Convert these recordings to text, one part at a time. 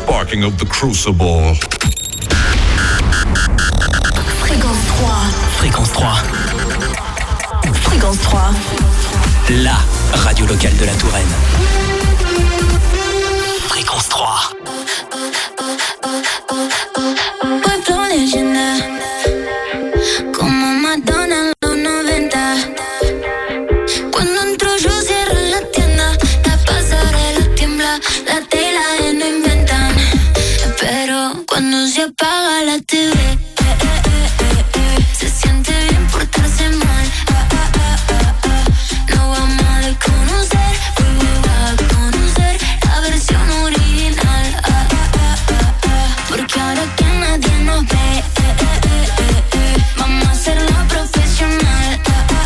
sparking of the crucible. Fréquence 3. Fréquence 3. Fréquence 3. La radio locale de la Touraine. Fréquence 3. Pueblo leyenda, como Madonna en los 90. Cuando entro yo cierro la tienda, la pasarela tiembla, la tela no inventan. Pero cuando se apaga la TV, se siente bien portarse mal. No vamos a desconocer, hoy va a conocer la versión original. Porque ahora que nadie nos ve, vamos a hacerlo profesional.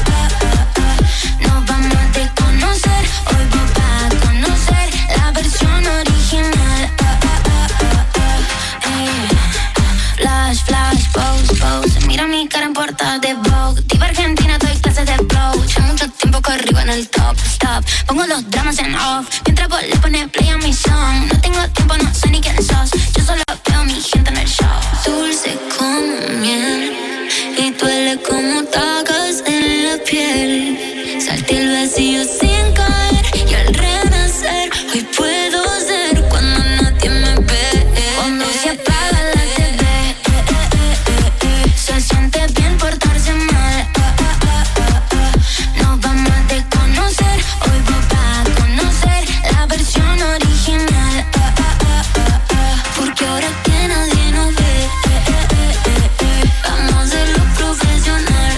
Nos vamos a desconocer, hoy va a conocer la versión original. Flash, flash, pose, pose. Mira mi cara en portada de Vogue. Diva Argentina, doy clases de flow. Ya mucho tiempo que arriba en el top, stop. Pongo los dramas en off, mientras vos le pones play a mi song. No tengo tiempo, no sé ni quién sos. Yo solo veo a mi gente en el show. Dulce como miel y duele como tacas en la piel. Salté el vacío sin caer y al renacer hoy puedo ser cuando nadie me ve. Cuando se apaga la TV, se siente bien portarse mal. Nos vamos a desconocer, hoy va a conocer la versión original. Porque ahora que nadie nos ve, vamos a hacerlo profesional.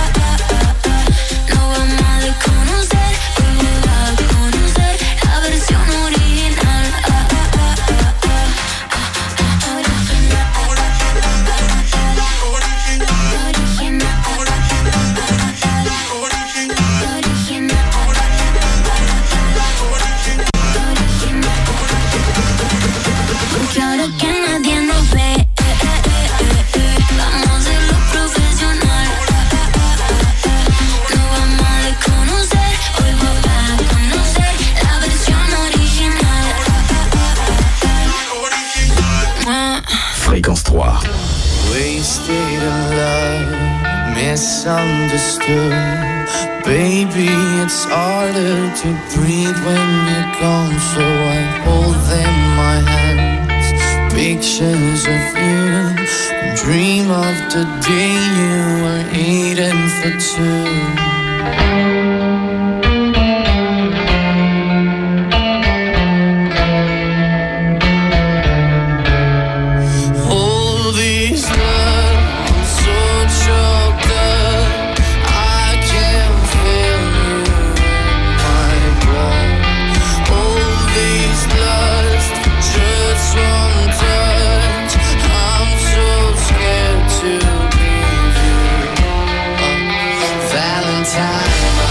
Nos vamos a desconocer, hoy va a conocer la versión original. Porque ahora que nadie nos ve, vamos a hacerlo profesional. No vamos a desconocer, hoy va a conocer la versión original. Fréquence 3. Wasted in love, misunderstood. Baby, it's harder to breathe when you're gone, so I hold them in my hands. Pictures of you, dream of the day you were eating for two. Valentine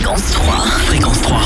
Fréquence 3. Fréquence 3.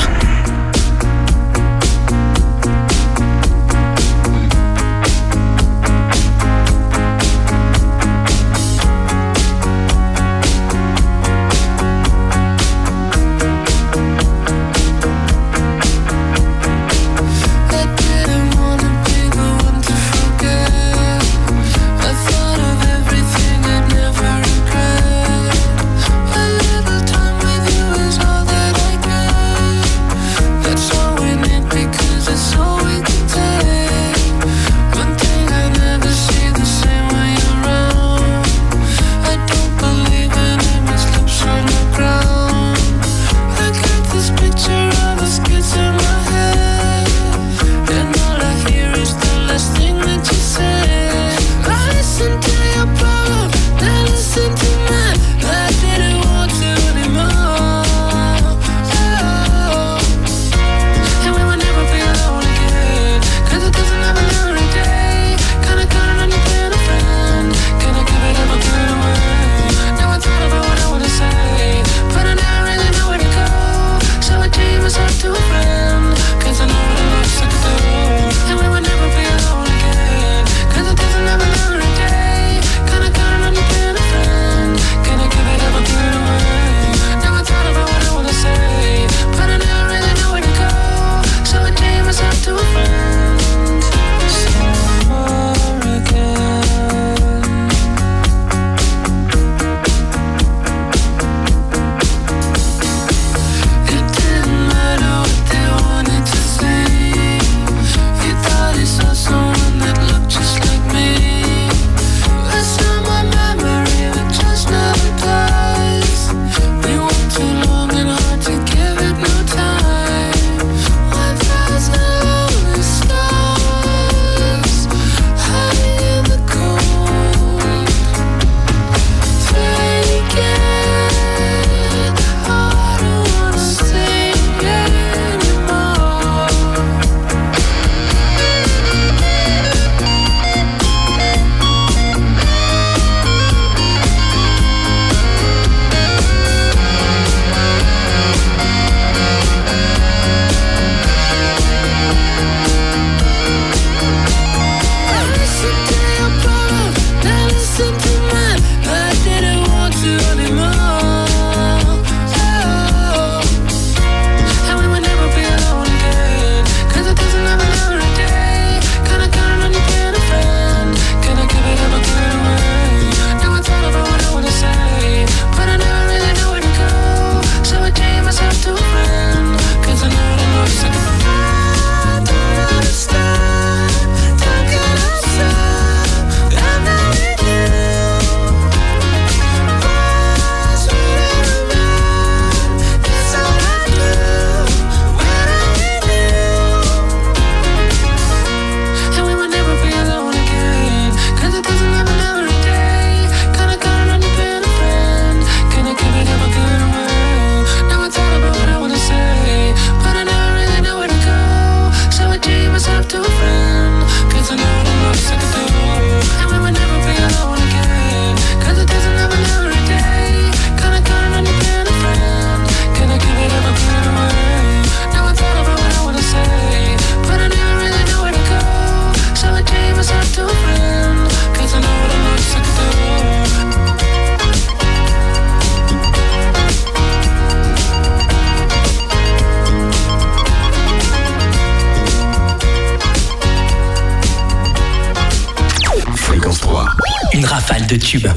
De tubes.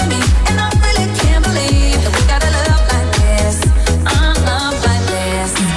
Yes.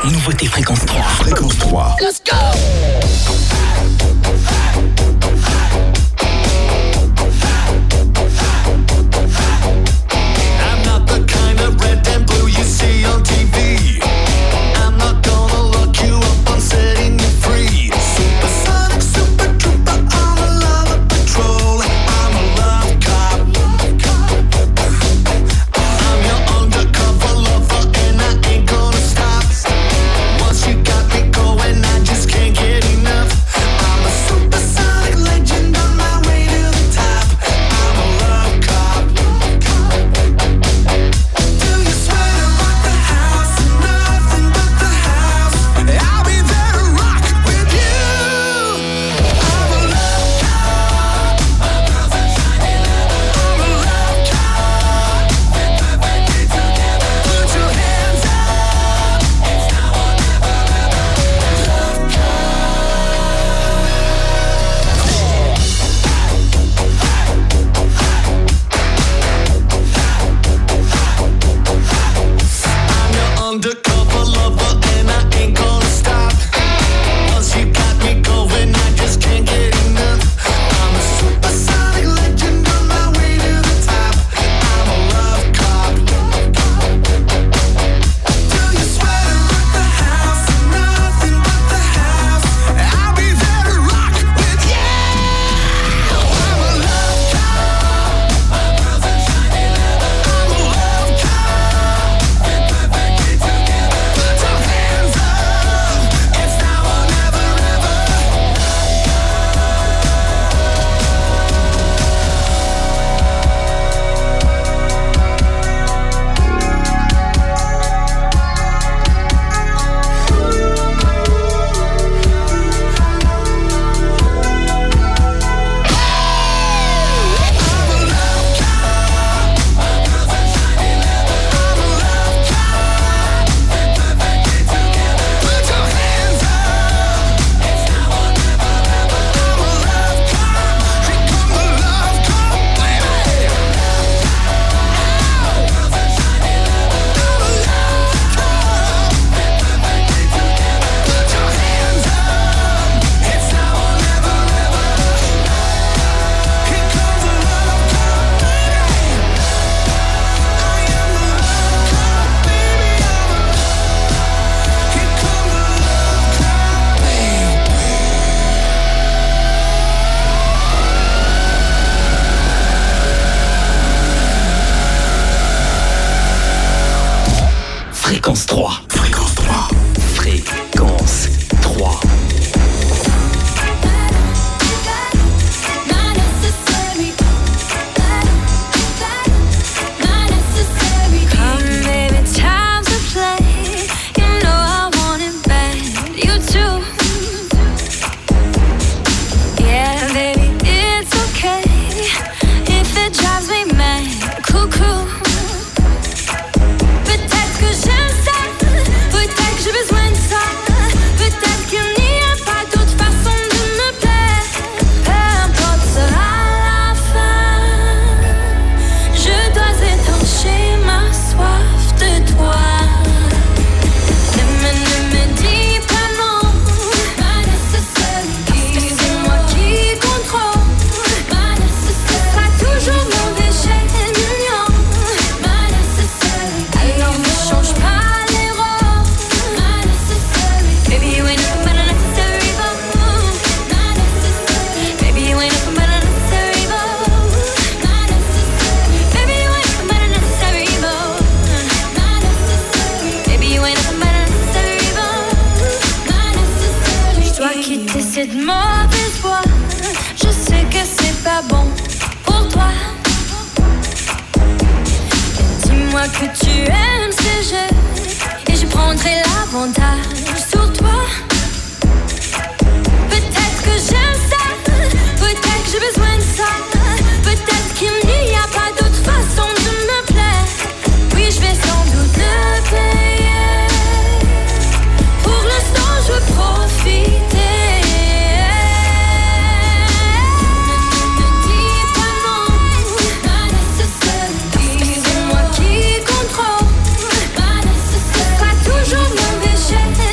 Nouveauté Fréquence 3. Fréquence 3. Let's go! Fréquence 3. Fréquence 3. Fréquence 3. Que tu aimes ce jeu et je prendrai l'avantage sur toi. Peut-être que j'aime ça, peut-être que j'ai besoin de ça, peut-être qu'il n'y a pas d'autre façon de me plaire. Oui, je vais sans doute le payer. Pour l'instant, je veux profiter. Toujours mon péché.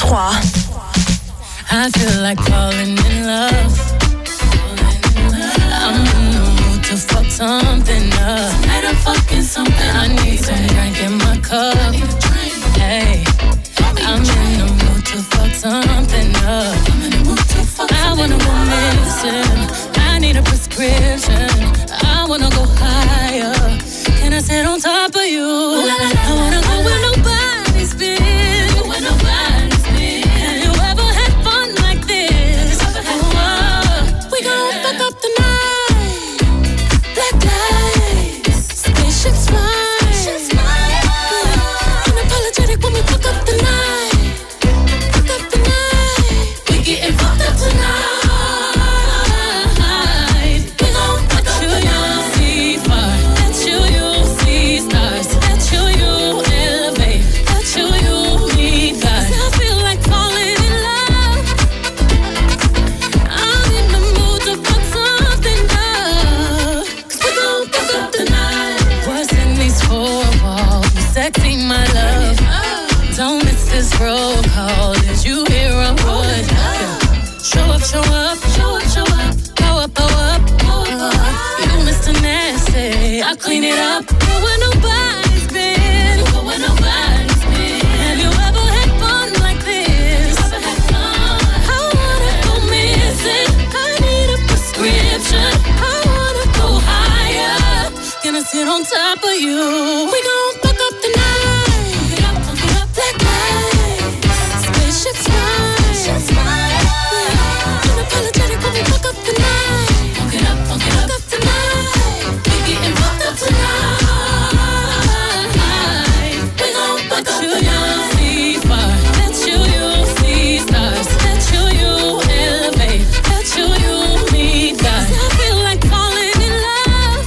I feel like falling in love. I'm in the mood to fuck something up. Tonight I'm fucking something. I need some drink in my cup. Hey, I'm in the mood to fuck something up. I wanna go missing. I need a prescription. I wanna go higher. Can I sit on top of you? I wanna go where nobody's been. Have you ever had fun like this? We gon' fuck up the night. Black lights, spaceships fly. Unapologetic when we fuck up the night. Fuck up the night. We getting fucked up tonight. We gon' fuck up the night. See fire, let you see stars. Let you elevate. Let you need God. I feel like falling in love. I'm in the mood to fuck something up. 'Cause we gon' fuck up the night. What's in these four walls? You sexy, my love. Don't miss this roll call. Did you hear a word? Show up, show up, show up, show up. Go up, go up, go up. You Mr. Nasty, I'll clean it up. Go where nobody's been. Go where nobody's been. Have you ever had fun like this? I wanna go missing. I need a prescription. I wanna go higher. Can I sit on top of you? We gon' fuck up the night. Black lights, spaceships fly. Unapologetic when we fuck up the night. Fuck it up tonight. We getting fucked up tonight. We gon' fuck up the night. See fire, let you see stars. Let you elevate. Let you need God. I feel like falling in love.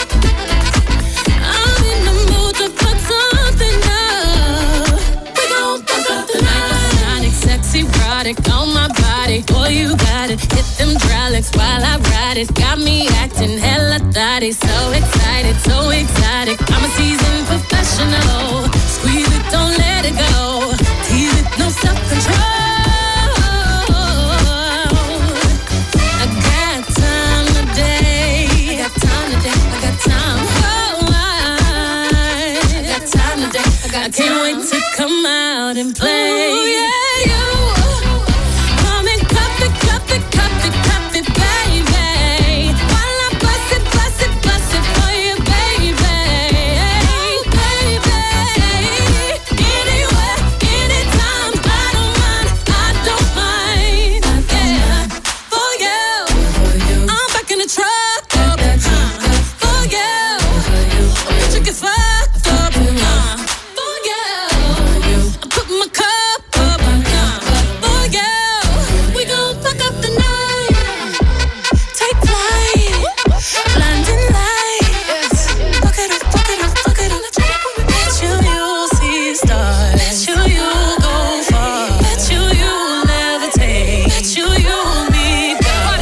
I'm in the mood to fuck something up. We gon' fuck up the night. Sonic, sexy, erotic on my body. Boy, you got it. Hit them hydraulics while I ride it. Got me acting hella thotty. So excited, so exotic. I'm a seasoned professional. Squeeze it, don't let it go. Tease it, no self-control. I got time today. I got time today. I got time. Oh, I got time today. I can't wait to come out and play. Ooh, yeah, you. Come and cup it, cup it, cup it, cup it, baby. While I bust it for you, baby. Baby. Anywhere, anytime, I don't mind. Yeah. For you, I'm back in the truck. For you, you get fucked up. For you, I put my cup up. For you, we gon' fuck up the night. Take flight, blinding lights. Fuck it up, fuck it up, fuck it up. Let you see stars. Let you go far. Let you levitate. Let you be God.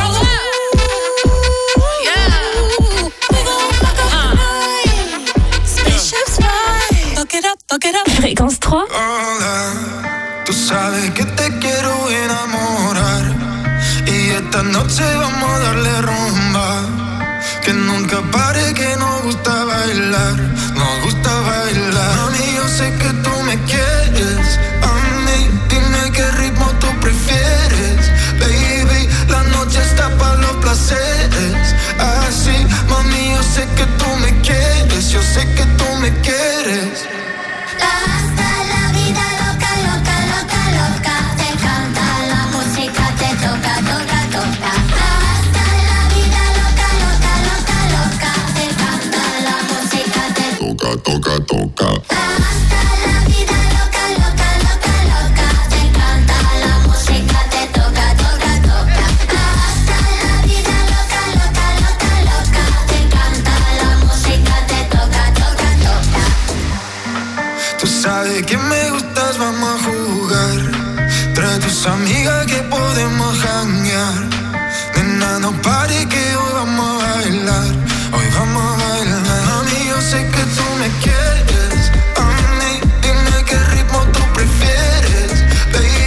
Yeah, we gon' fuck up the night. Spaceships fly. Fuck it up, fuck it up. Fréquence 3. Hola, tú sabes que te quiero enamorar y esta noche vamos a darle rumba. Que nunca pare, que nos gusta bailar, nos gusta bailar. Mami, yo sé que tú me quieres, a mí dime qué ritmo tú prefieres. Baby, la noche está para los placeres. Así, mami, yo sé que tú me quieres, yo sé que tú me quieres. Hasta la vida loca, loca, loca, loca. Te canta la música, te toca, toca, toca. Hasta la vida loca, loca, loca, loca. Te canta la música, te Toca, toca, toca. hasta la vida loca, loca, loca, loca. Te canta la música, te toca, toca, toca. Hasta la vida loca, loca, loca, loca. Te canta la música, te toca, toca, toca. Tú sabes que me gustas, vamos a jugar. Trae tus amigas que podemos janguear. Nena, no pare que hoy vamos a bailar. Hoy vamos a bailar. Mami, yo sé que tú me quieres. A mí, dime qué ritmo tú prefieres. Baby,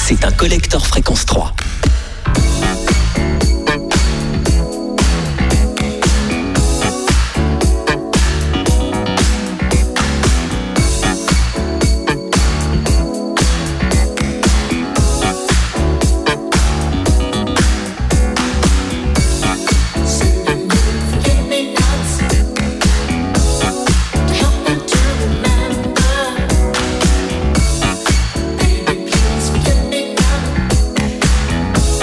c'est un collector fréquence 3. Baby, please forgive me now.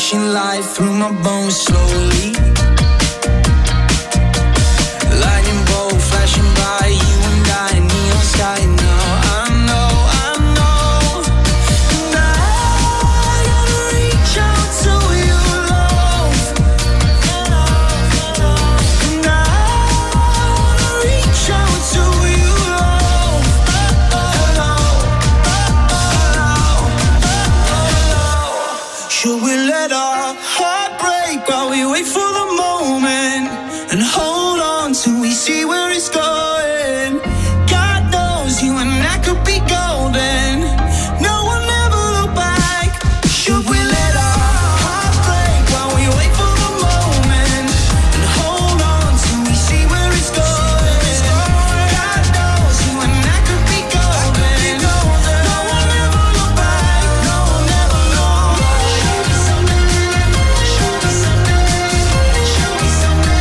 rushing life through my bones slowly. Lightning bolt flashing by, you and I, neon sky. Now I know, and I gotta reach out to you, love. And I wanna reach out to you, love. Hello. Should we let our heart break while we wait for the moment and hold on till we see where it's going? God knows you and I could be golden. No one ever look back. Should we let our heart break while we wait for the moment and hold on till we see where it's going? God knows you and I could be golden. No one ever look back. No one ever look back. Show me something. Show me something.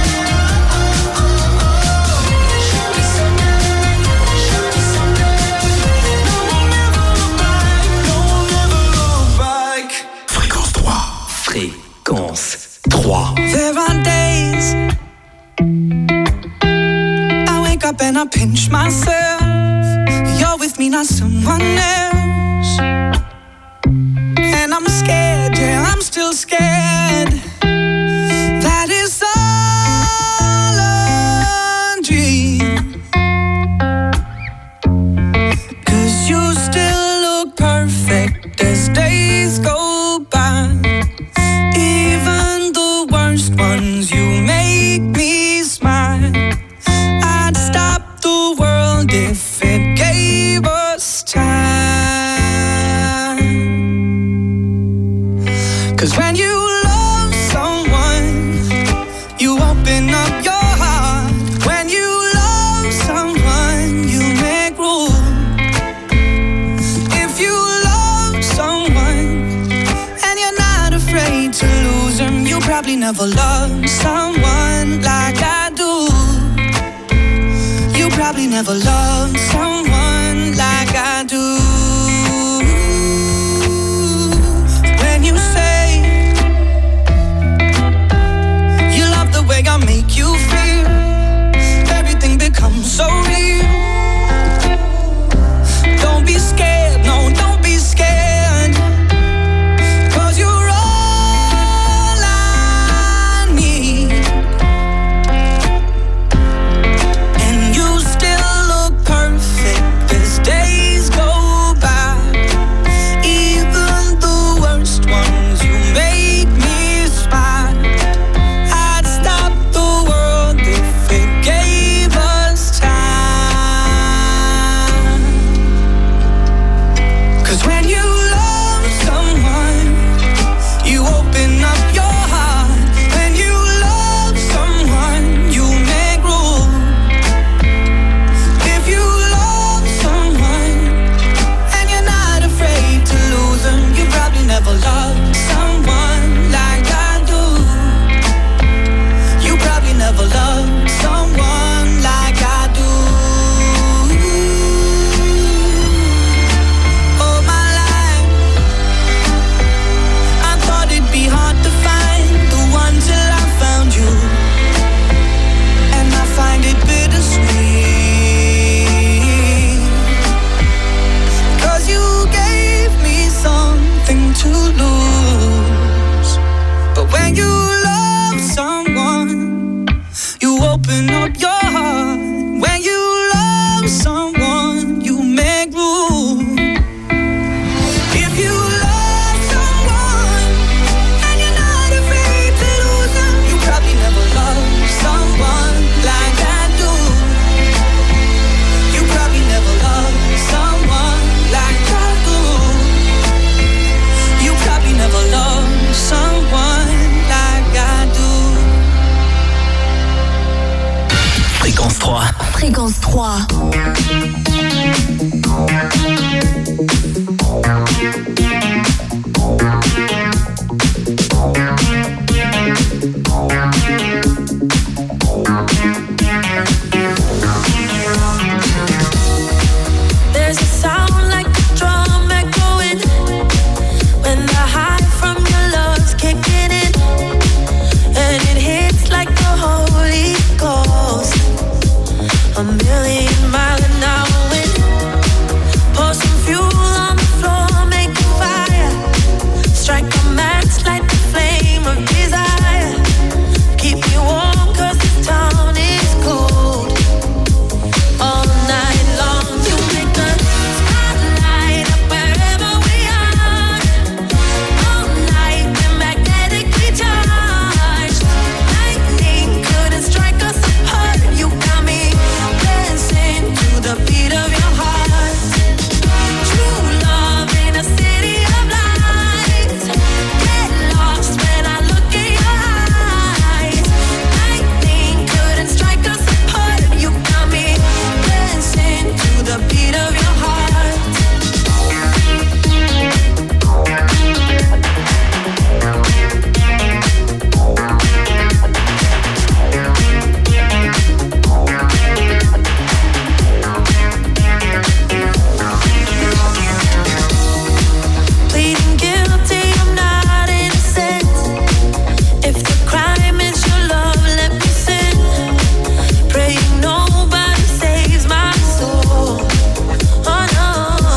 Show me something. Show me something. No one ever look back. No one ever look back. Fréquence 3. Fréquence 3. There are days I wake up and I pinch myself. You're with me, not someone else. And I'm scared, yeah, I'm still scared. That is all a dream. 'Cause you still look perfect as days go by. Even the worst ones, you make me smile. I'd stop the world if it gave us time. 'Cause when you love someone, you open up your heart. When you love someone, you make room. If you love someone and you're not afraid to lose them, you probably never loved someone like I do. You probably never loved someone like I do. When you say you love the way I make you feel, everything becomes so real. Don't be scared, no, don't be scared. 'Cause you're all I need. And you still look perfect as days go by. Even the worst ones, you make me smile. I'd stop the world if it gave us time. 'Cause when you love someone, you open up your heart. When you love someone, you make room. If you love someone and you're not afraid to lose them, you probably never loved someone like I do. You probably never loved someone like I do. All my life I thought it'd be hard to find the one till I found you. And I find it bittersweet. 'Cause you gave me something to lose. But when you love someone, you open up your heart. When you love someone, you make room. If you love someone and you're not afraid to lose them, you probably never loved someone like I do. You probably never loved someone like I do. You probably never loved someone like I do. Fréquence 3. Fréquence 3. There's a sound like a drum echoing when the high from your love's kicking 1,000,000 miles an hour wind. Pour some fuel on the floor, make a fire. Strike a match, light the flame of desire. Keep me warm 'cause this town is cold. All night long to make the spotlight up wherever we are. All night we're magnetically charged. Lightning couldn't strike us apart. You got me dancing to the beat of your heart. True love in a city of lights. Get lost when I look in your eyes. Lightning couldn't strike us apart. You got me dancing to the beat of your heart. Pleading guilty, I'm not innocent. If the crime is your love, let me sin. Praying nobody saves my soul. Oh no.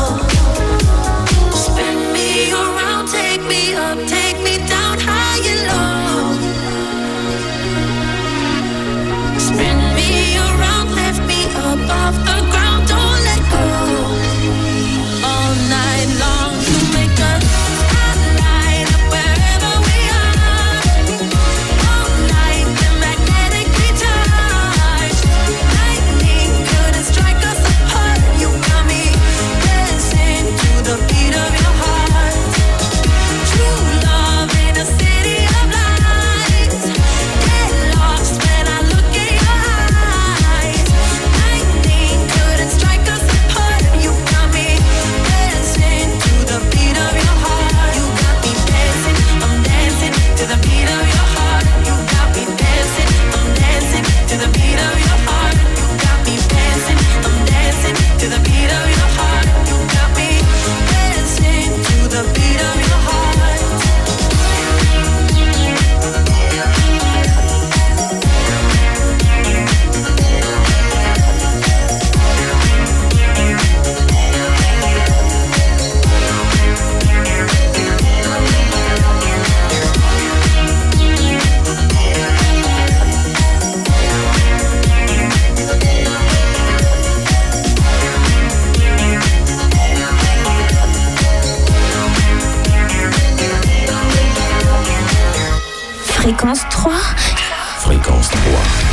Spin me around, take me up, take me down high and low. Spin me around, lift me up off the ground, don't let go. All night long to make the spotlight up wherever we are. All night we're magnetically charged. Lightning couldn't strike us apart. You got me dancing to the beat of your heart. True love in a city of lights. Get lost when I look in your eyes. Lightning couldn't strike us apart. You got me dancing to the beat of your heart. You got me dancing, I'm dancing to the beat of your heart. You got me dancing, I'm dancing to the beat of your heart. You got me dancing, I'm dancing to the beat of your heart. You got me dancing to the beat of your heart. Fréquence 3. Fréquence 3.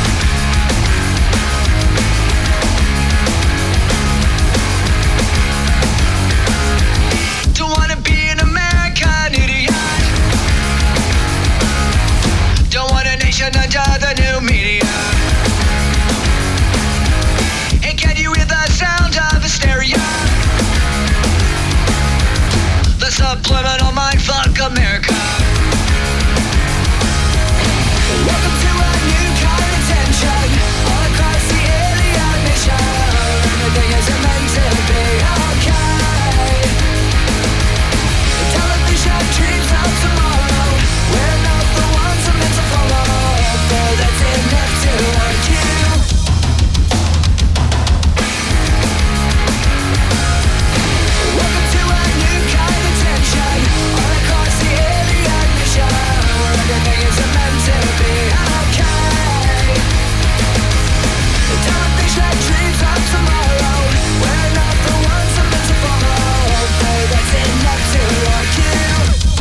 Don't wanna be an American idiot. Don't want a nation under the new media. And can you hear the sound of hysteria? The subliminal mindfuck America. Welcome to a new kind of tension all across the alien nation. Everything isn't meant to be okay. The television dreams of tomorrow. We're not the ones I'm meant to follow. Though that's enough to argue. Welcome to a new kind of tension all across the alien nation. Everything isn't meant to be okay. The television dreams of tomorrow. We're not the ones I'm meant to follow. Though that's enough to argue.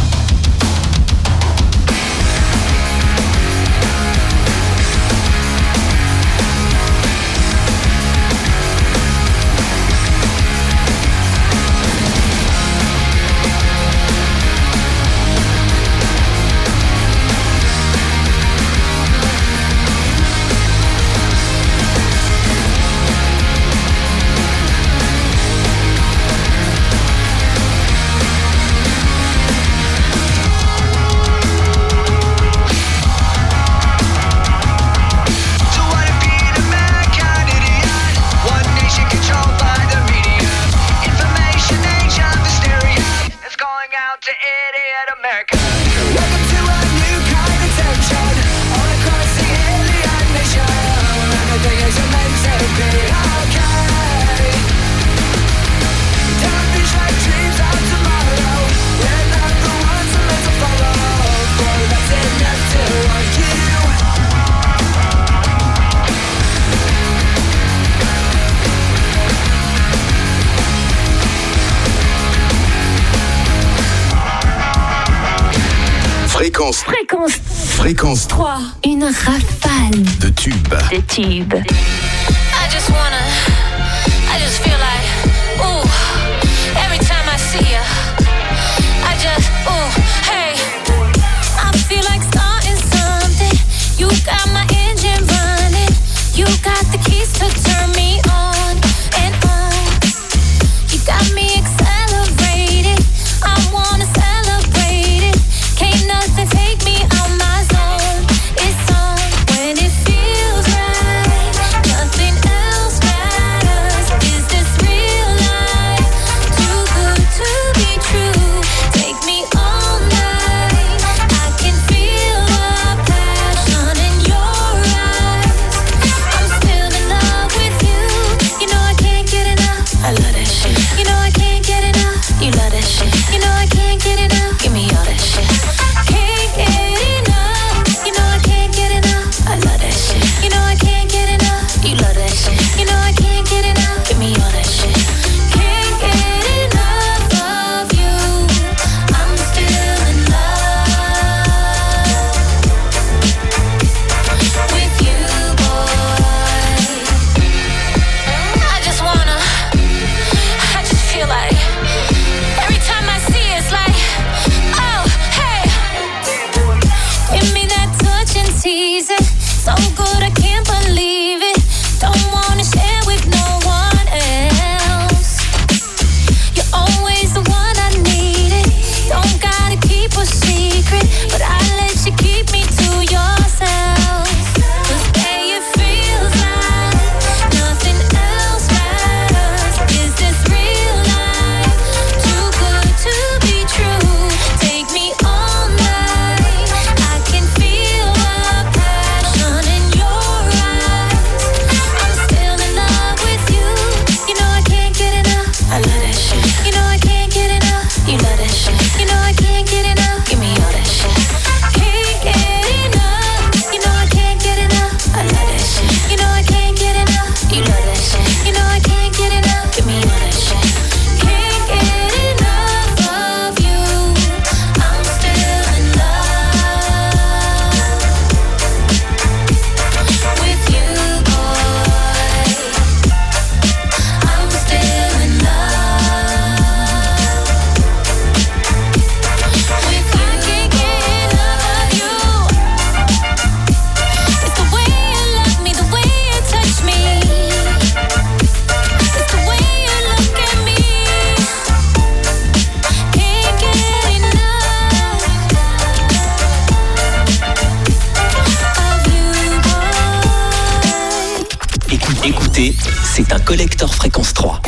Don't wanna be an American idiot. One nation controlled by the media. Information age of hysteria. It's going out to idiot America. Welcome to a new kind of tension all across the alien nation. Everything isn't meant to be Fréquence 3. Une rafale de tubes. de tubes. I just feel like, ooh, every time I see you, I just, ooh, hey, I feel like starting something. You got my engine running. You got the keys to turn me on and on. You got me accelerated. I wanna celebrate it. Can't nothing take me out my zone. It's on when it feels right. Nothing else matters. Is this real life? Too good to be true. Take me all night. I can feel the passion in your eyes. I'm still in love with you. You know I can't get enough. I love that shit. You know I can't get enough. You love that shit. You know I can't get enough. Give me all that shit. Can't get enough. You know I can't get enough. I love that shit. You know I can't get enough. You love that shit. You know I can't get enough. Give me all that shit. Can't get enough of you. I'm still in love with you, boy. I just feel like every time I see it, it's like, oh, hey. Give me that touch and tease it. So good I can't believe it. Don't wanna share with no one else. You're always the one I needed. Don't gotta keep a secret, but I let you keep me to yourself. 'Cause babe, it feels like nothing else matters. Is this real life? Too good to be true. Take me all night. I can feel the passion in your eyes. I'm still in love with you. You know I can't get enough. I love that shit. You know I can't get enough. You love that shit. You know I can't get enough. Give me all that shit. Can't get enough. You know I can't get enough. I love that shit. You know I can't get enough. You love that shit. You know I can't get enough. Give me all that shit. Can't get enough of you. I'm still in love with you, boy. I'm still in love with you. I can't get enough of you. It's the way you love me, the way you touch me. It's the way you look at me. Can't get enough of you, boy. Écoutez, c'est un collector fréquence 3.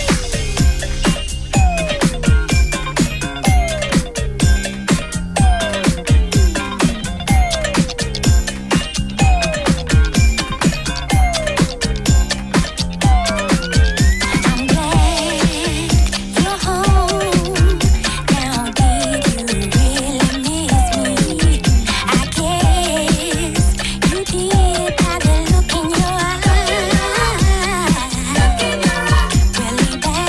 I'm glad you're home. Now did you really miss me? I guess you did by the look in your eyes. Really bad.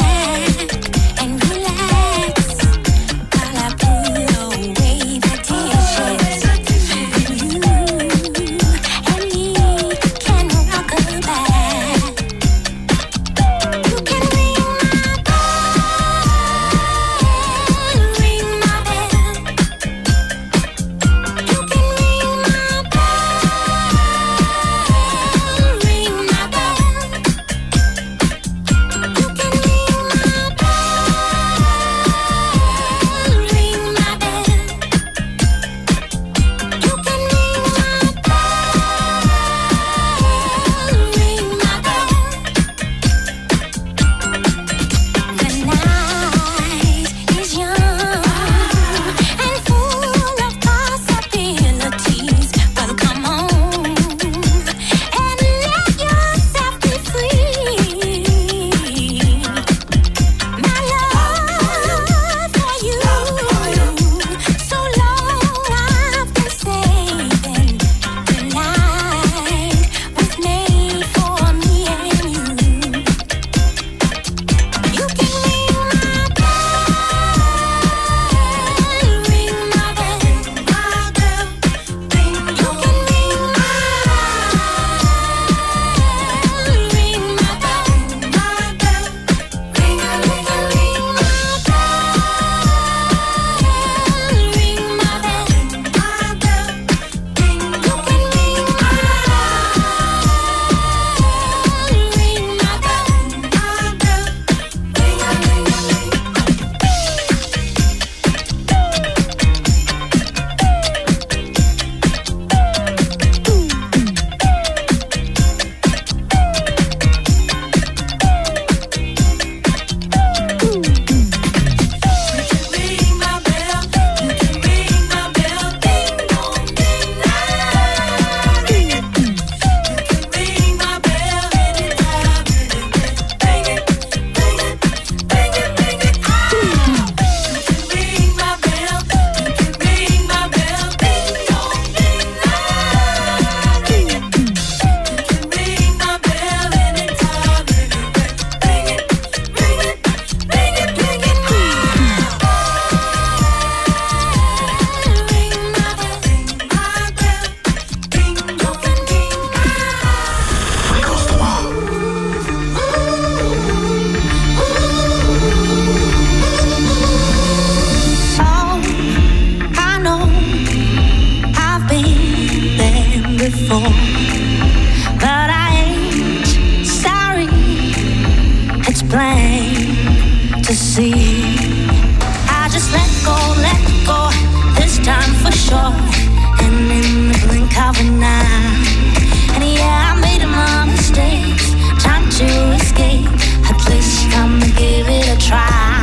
plain to see. I just let go, this time for sure. And in the blink of an eye, and yeah, I made my mistakes. Time to escape, at least I'ma give it a try.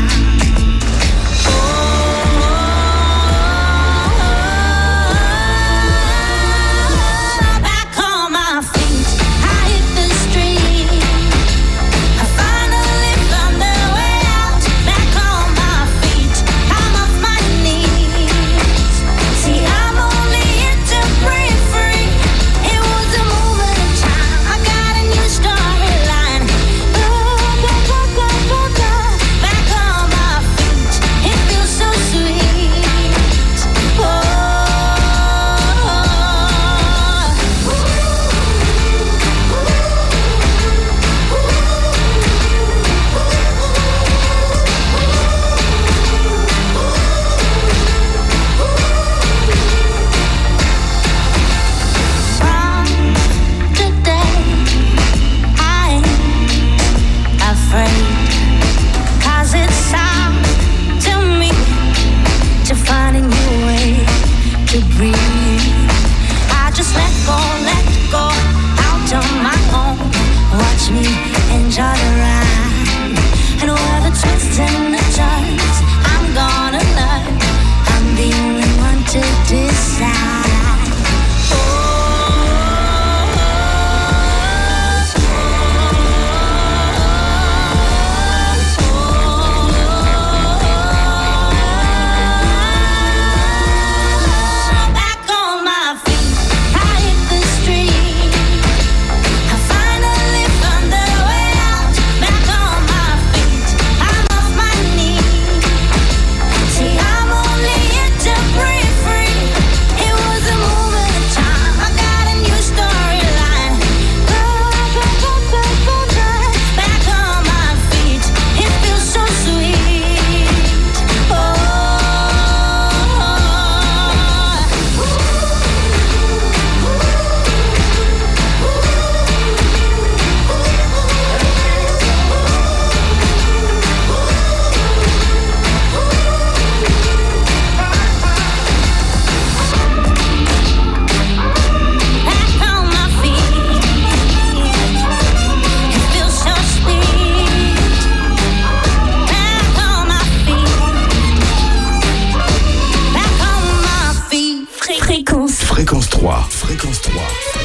Fréquence 3. Fréquence 3.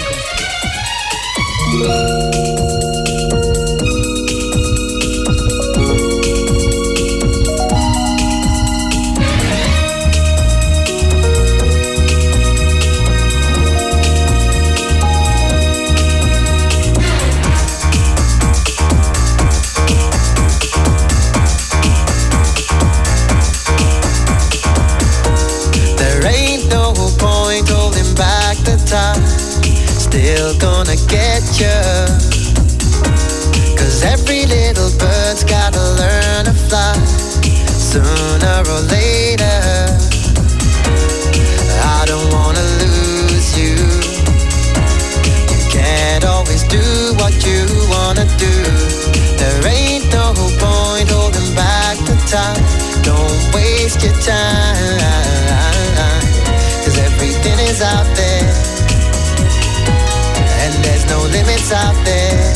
Still gonna get you, 'cause every little bird's gotta learn to fly sooner or later. I don't wanna lose you. You can't always do what you wanna do. There ain't no point holding back the time. Don't waste your time, 'cause everything is out there. There's no limits out there.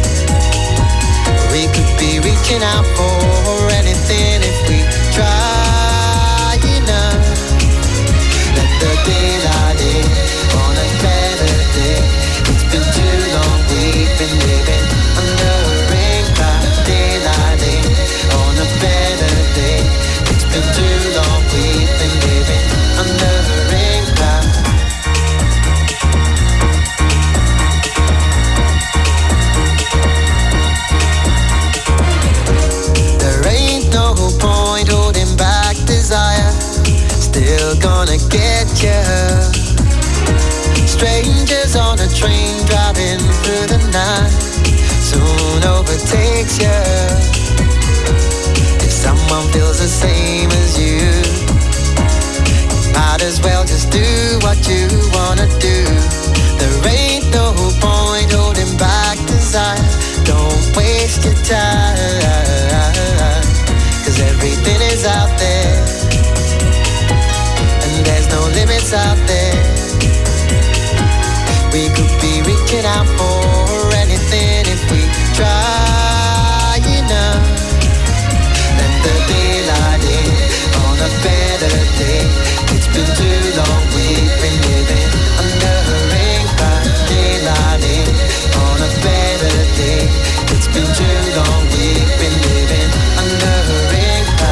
We could be reaching out for anything if we try enough. Let the daylight in on a better day. It's been too long, we've been living under a ring cloud. Daylight in on a better day. It's been too long, we've been living under a ring cloud. Point holding back desire. Still gonna get you. Strangers on a train driving through the night soon overtakes you. If someone feels the same as you, might as well just do what you wanna do. There ain't no point holding back desire. Don't waste your time. is out there, and there's no limits out there. We could be reaching out for anything if we try enough. Let the daylight in on a better day. It's been too long, we've been living under a ring by daylight in on a better day. It's been too long, we've been living under a ring by.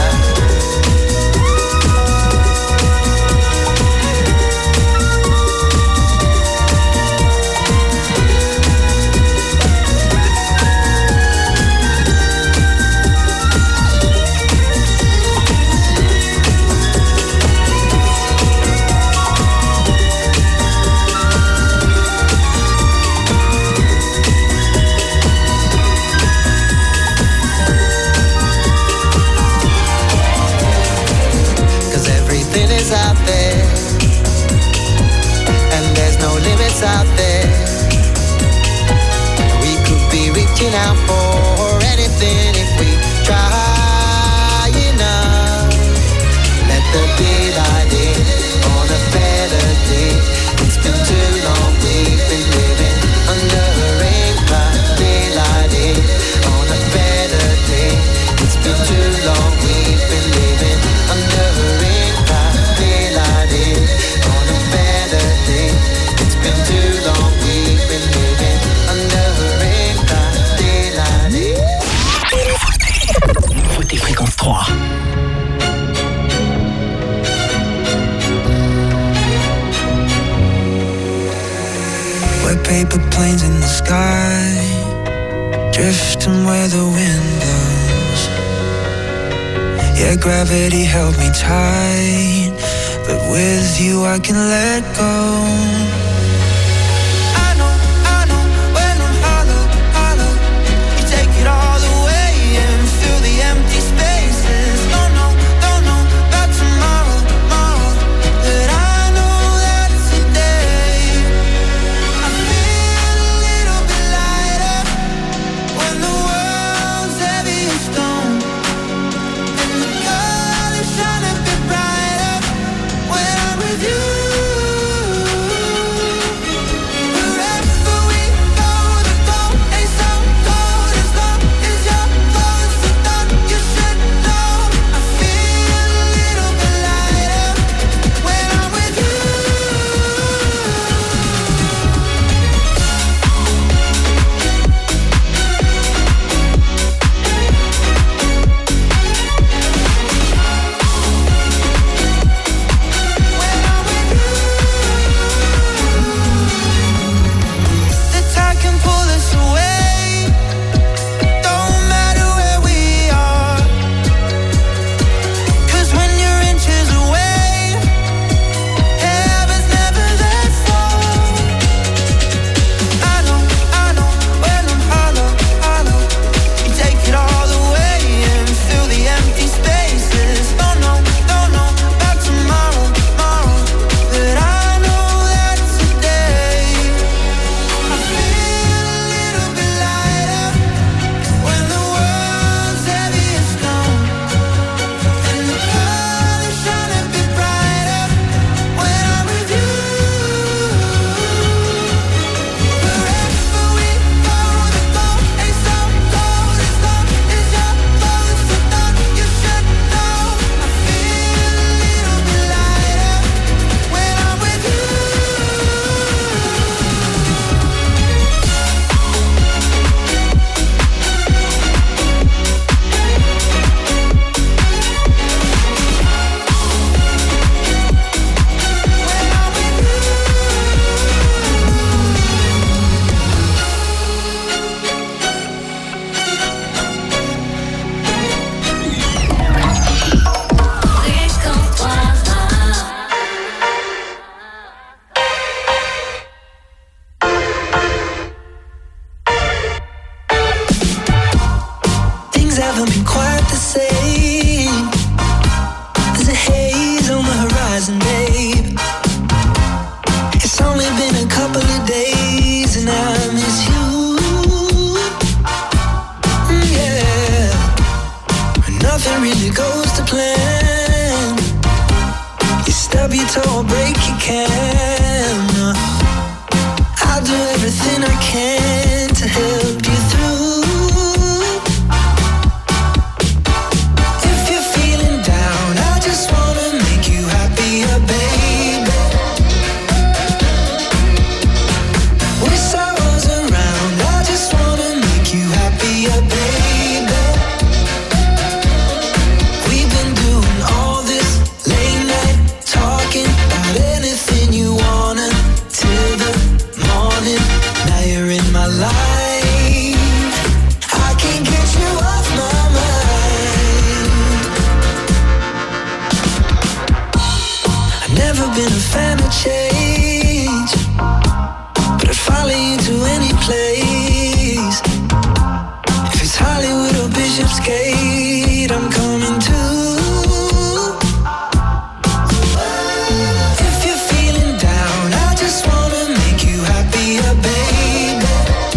Is out there, and there's no limits out there. We could be reaching out for anything if we try enough. Let the daylight in on a better day. It's been too long, we've been living under a ring by daylight in on a better day. It's been too long, we've been living under a ring by daylight in on a better day. It's been too long, we've been living under a ring by daylight in. Nouveauté Fréquence 3. We're paper planes in the sky, drifting where the wind blows. Yeah, gravity held me tight, but with you I can let go. I know, when I'm hollow, you take it all away and fill the empty spaces. Don't know about tomorrow, but I know that it's a day. I feel a little bit lighter when the world's heavy as stone. Shine a bit brighter when I'm with you. nothing really goes to plan. You stub your toe or break your can. I'll do everything I can to help you through. If you're feeling down, I just wanna make you happier, baby. Wish I was around, I just wanna make you happier, baby. We've been doing all this late night talking about anything you wanna till the morning. Now you're in my life. I can't get you off my mind. I've never been a fan of change, but I'd follow you to any place. If it's Hollywood or Bishopsgate, I'm coming too. If you're feeling down, I just wanna make you happier, baby.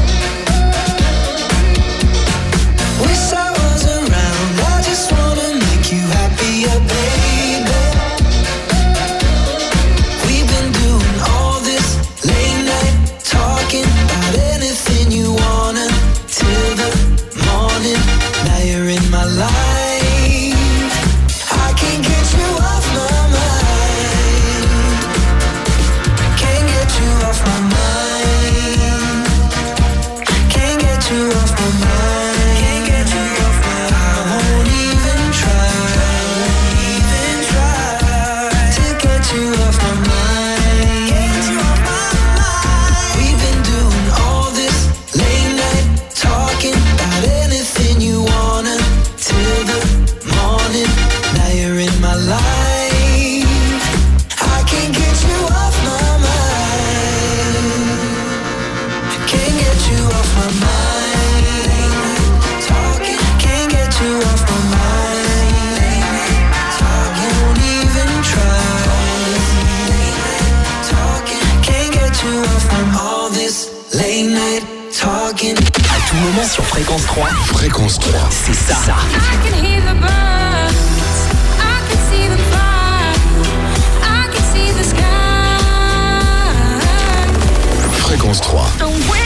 Wish I was around, I just wanna make you happier, baby. We've been doing all this late night talking about anything you wanna till the morning. Now you're in my life. I can't get you off my mind. Can't get you off my mind. Can't get you off my mind. Can't get you off my mind. I won't even try to get you off my mind. Get you off my mind. We've been doing all this late night talking about anything you wanna till the morning. Now you're in my life. I can't get you off my mind. Can't get you off my mind. Talking, can't get you off my mind. Talking, won't even try. Talking, can't get you off from all this late night talking. À tout moment sur Fréquence 3. Fréquence 3. C'est ça. I can hear the birds, I can see them fly, I can see the sky. Fréquence 3. Don't wait.